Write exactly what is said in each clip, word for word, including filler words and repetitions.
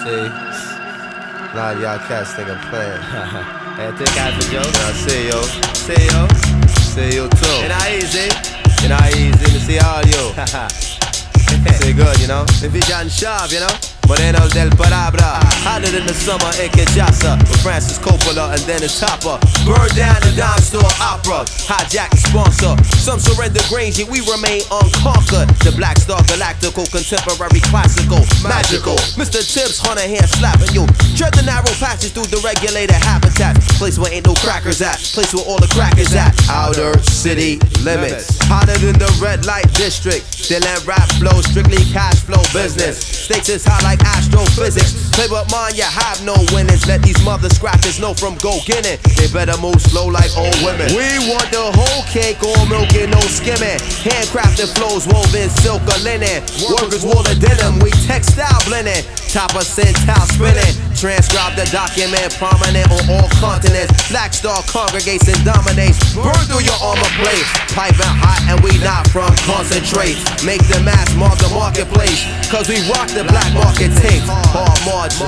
See? A lot of y'all cats think I'm playing. Hey, take out for Joe. Yeah, I see yo. See yo. See you too. And I easy. And I easy to see all you. See good, you know? The vision sharp, you know? Moreno del Parabra, hotter than the summer in Kinshasa, with Francis Coppola and Dennis Hopper. Burn down the dime store opera, hijack the sponsor. Some surrender Granger, we remain unconquered. The Black Star Galactical, contemporary, classical, magical. Mister Tibbs, Hunter hand slapping you. Tread the narrow passage through the regulated habitat. Place where ain't no crackers at, place where all the crackers at. Outer city limits, hotter than the red light district. Still in rap flow, strictly cash flow business. Stakes is high like astrophysics. Play but mine, you have no winnings. Let these mother scrappers know from go getting. They better move slow like old women. We want the whole cake, all milking, no skimming. Handcrafted flows woven silk or linen. Workers wool or denim, we textile blending. Top of centile spinning. Transcribe the document, prominent on all continents. Black Star congregates and dominates. Burn through your armor plate. Piping hot and we not from concentrate. Make the mass mark the marketplace. Cause we rock the black market tape. Hard margin.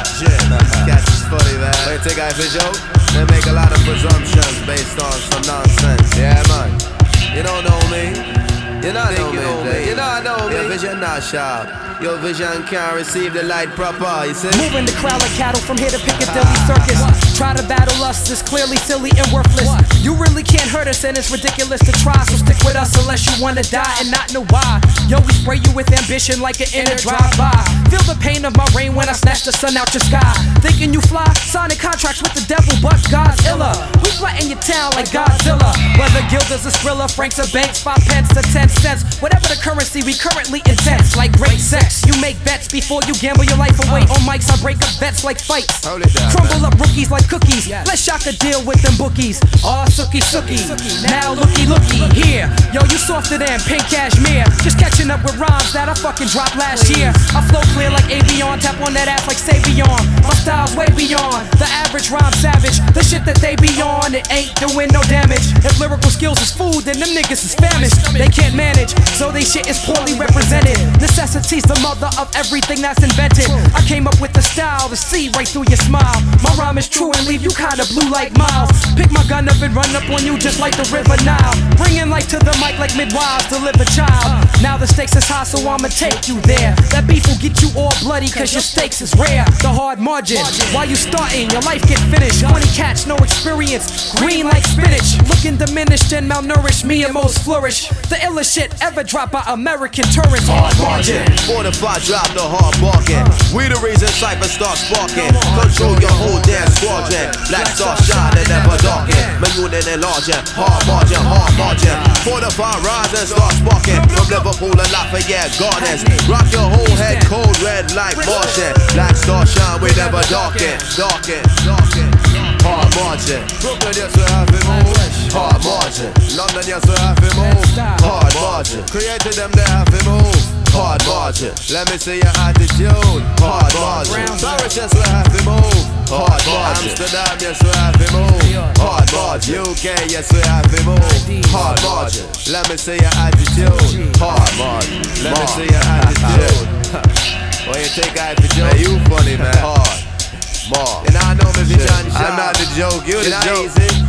Catch is funny, man. Hey, take out for Joe. They make a lot of presumptions based on some nonsense. Yeah, man. You don't know me. You not know you me, know babe. me. You not know me. Your vision not sharp. Your vision can't receive the light proper, you see? Moving the crowd like cattle from here to Piccadilly Circus. Try to battle us, it's clearly silly and worthless. You really can't hurt us and it's ridiculous to try. So stick with us unless you wanna die and not know why. Yo, we spray you with ambition like an inner drive-by. Feel the pain of my rain when I snatch the sun out your sky. Thinking you fly, signing contracts with the devil, but God's iller. We flatten your town like Godzilla. Whether Gilda's a Skrilla, Franks or Banks, five pence to ten cents. Whatever the currency, we currently intense like great sex. You make bets before you gamble your life away. On mics, I break up bets like fights. Hold it down, Crumble man. up rookies like cookies. Let's shock a deal with them bookies. Aw, sookie sookie. Now looky looky here. Yo, you softer than pink cashmere. Just catching up with rhymes that I fucking dropped last year. I flow clear like Avion, tap on that ass like Savion. My style's way beyond the average rhyme savage. The shit that they be on, it ain't doing no damage. If lyrical skills is food, then them niggas is famished. They can't manage, so they shit is poorly represented. Necessity's the mother of everything that's invented. I came up with the style to see right through your smile. My rhyme is true and leave you kinda blue like Miles. Pick my gun up and run up on you just like the river Nile. Bringing light to the mic like midwives deliver child. Now the stakes is high, so I'ma take you there. That beef will get you all bloody cause your stakes is rare. The hard margin, while you starting, your life get finished. twenty cats, no experience, green like spinach. Looking diminished and malnourished, me and most flourish. The illest shit ever dropped by American tourists. Hard margin. Fortified, drop the hard barking. We the reason Cypher starts sparking. Control your whole damn squadron. Black Star shine and never darken. My unit enlarging. Hard margin, hard margin. Fortified, rise and start sparking. From Liverpool and Lafayette Gardens. Rock your whole head cold red like Martian. Black Star shine, we never darken. Darken, darken. Hard margin. Brooklyn, yes, we have it move. Hard margin. London, yes, we have it move. Hard margin. Created them, they have it move. Hard margin. Let me see your attitude. Hard margin. Paris, yes, we have to move. Hard margin. Amsterdam, yes, we have to move. Hard margin. U K, yes, we have to move. Hard margin. Let me see your attitude. Hard margin. Let me see your attitude. What you think I have to joke? Hey, you funny, man. Hard. More. And I know me vision. I'm not the joke. You the joke.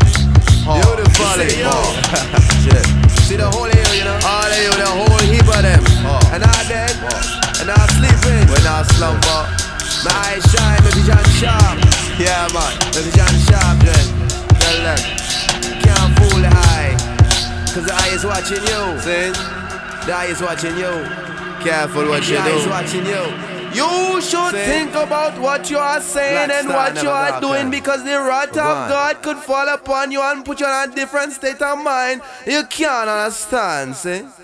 You the funny. Shit. See the whole here, you know? All of you, the whole heap of them. Oh. And I dead, oh. And I sleeping. When I slumber, my eyes shine, my vision sharp. Yeah, man, my vision sharp, then. Tell them, can't fool the eye, cause the eye is watching you. See? The eye is watching you. Careful what you do. The eye is watching you. You should Say, think about what you are saying and what you are doing, because the wrath of God could fall upon you and put you in a different state of mind. You can't understand, see?